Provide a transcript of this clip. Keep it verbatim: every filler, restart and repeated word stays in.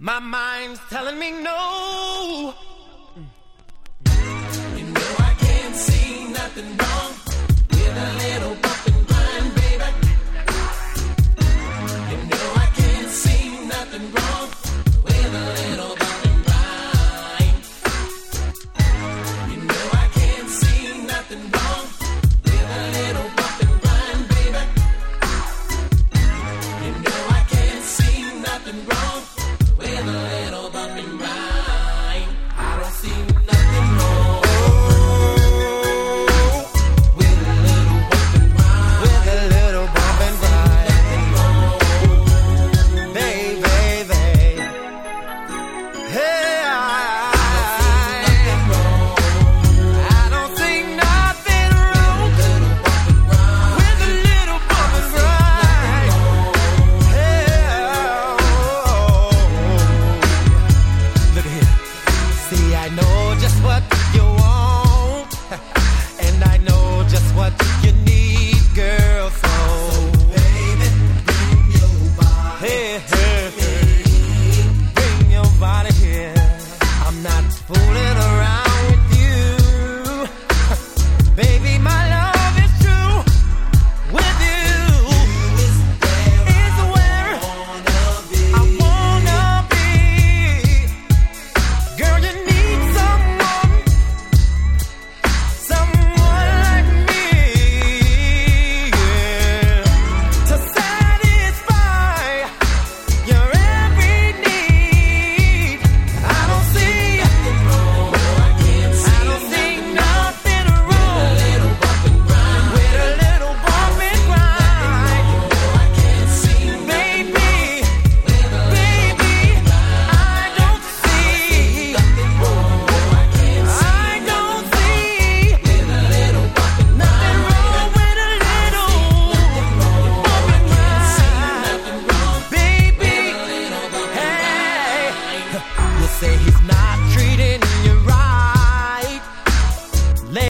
My mind's telling me no. You know I can't see nothing wrong with a little bump and grind, baby. You know I can't see nothing wrong with a little bump and grind. You know I can't see nothing wrong with a little bump and grind, baby. You know I can't see nothing wrong with a little bump and grind. I don't see nothing wrong with a little bump and grind. With a little bump and grind, baby, baby. Hey, I, I don't see nothing wrong with a little bump and grind. Hey, look at here. See, I know just what you want, and I know just what you need, girl. So, baby, bring your body. Hey, hey, hey. Bring your body here. I'm not fooling around with you, baby. My love is true with you. Is where I wanna be. Girl, you need someone, someone like me, yeah, to satisfy your every need. I don't see, I don't see nothing wrong with a little bump and grind. With a little bump and grind, I can't see baby, baby, I don't see, I don't see with a little bump and nothing wrong with a little bump and grind, baby. Hey, you say he's not